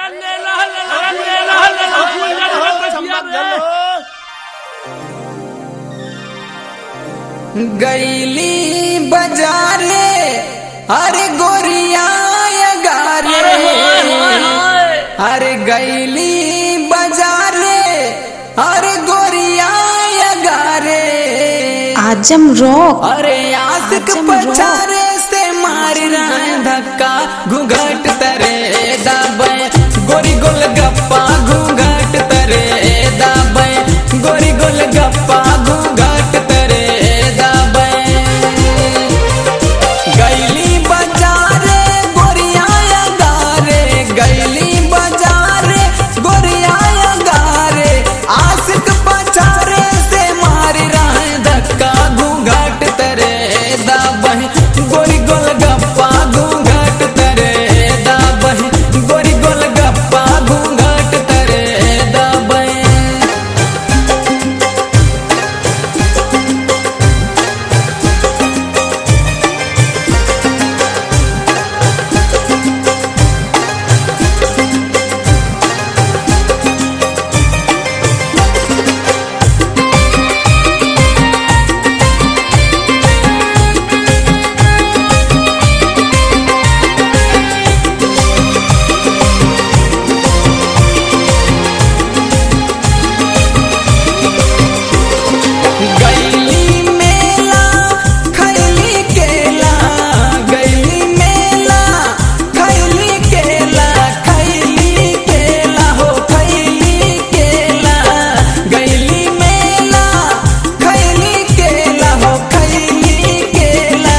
गैली बाजारे अरे गोरिया गारे अरे गैली बाजारे अरे गोरिया गारे आजम रॉक अरे आशिक पचारे से मार रहे धक्का घूंघट तरे दाबे गोरी गोल गप्पा घूंघट तरे दाबे गोरी गोल गप्पा घूंघट तरे दाबे गैली बाजारे गोरिया गारे गैली बाजारे गोरिया गारे आशिक पचारे से मार रहे धक्का घूंघट तरे दाबे गोरी गोल गप्पा घूंघट तरे दाबे गोरी गोल गप्पा घूंघट तरे दाबे गैली मेला खैली केला गैली मेला खैली केला खैली केला हो खैली केला गैली मेला खैली केला हो खैली केला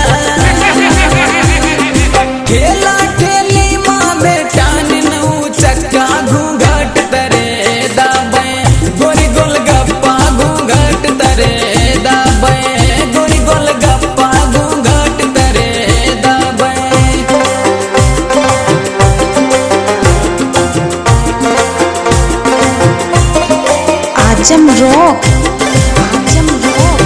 ठेला ठेली माँ बेटान नौ चक्का घूंघट तरे दाबे गोरी गोल गप्पा घूंघट तरे दाबे गोरी गोल गप्पा घूंघट तरे दाबे आजम रॉक आजम रॉक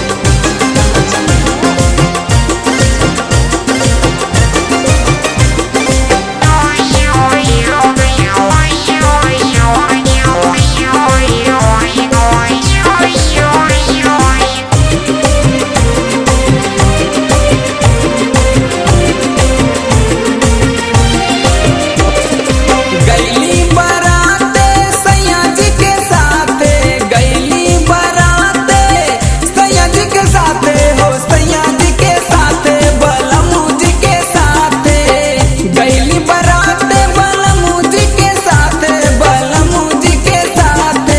गैली बाराते सैया जी के साथे गैली बाराते सैया जी के साथे हो सैया जी के साथे बलमू जी के साथे गैली बाराते बलमू जी के साथे बलमू जी के साथे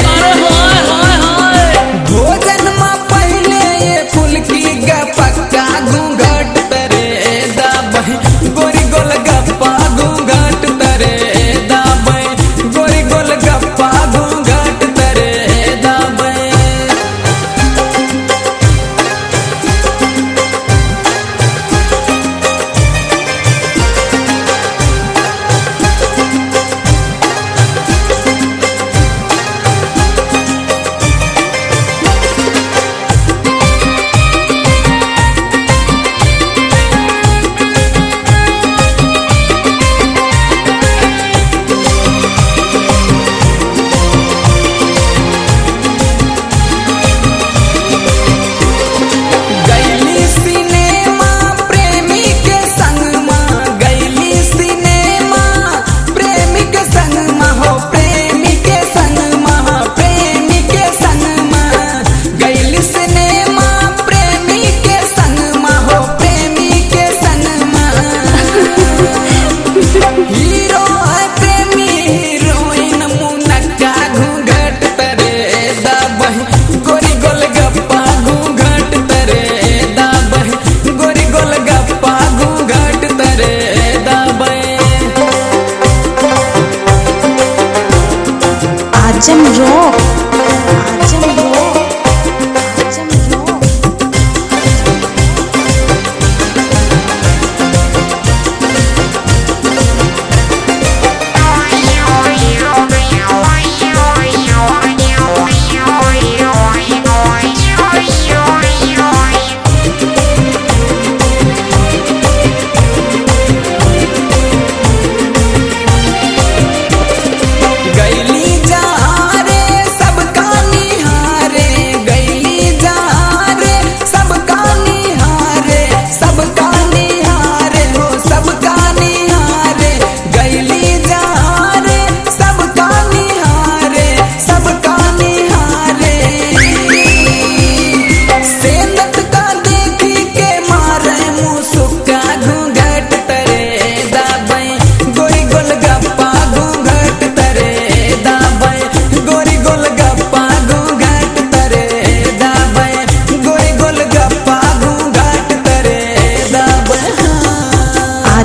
भोजन में पहले ये फुलकी गपक्का घूंघट तरे दाबे गोरी गोल गप्पा घूंघट तरे दाबे गोरी गोल गप्पा घूंघट तरे दाबे गैली सिनेमा प्रेमी के संग माँ गैली सिनेमा प्रेमी के संग माँ हो प्रेमी के संग माँ प्रेमी के संग माँ गैली सिनेमा प्रेमी के संग माँ हो प्रेमी के संग माँ हीरो है प्रेमी हीरोइन मुनक्का घूंघट तरे दाबे गोरी गोल गप्पा घूंघट तरे दाबे गोरी गोल गप्पा घूंघट तरे दाबे आजम रॉक आजम रॉक आजम रॉक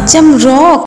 आजम रॉक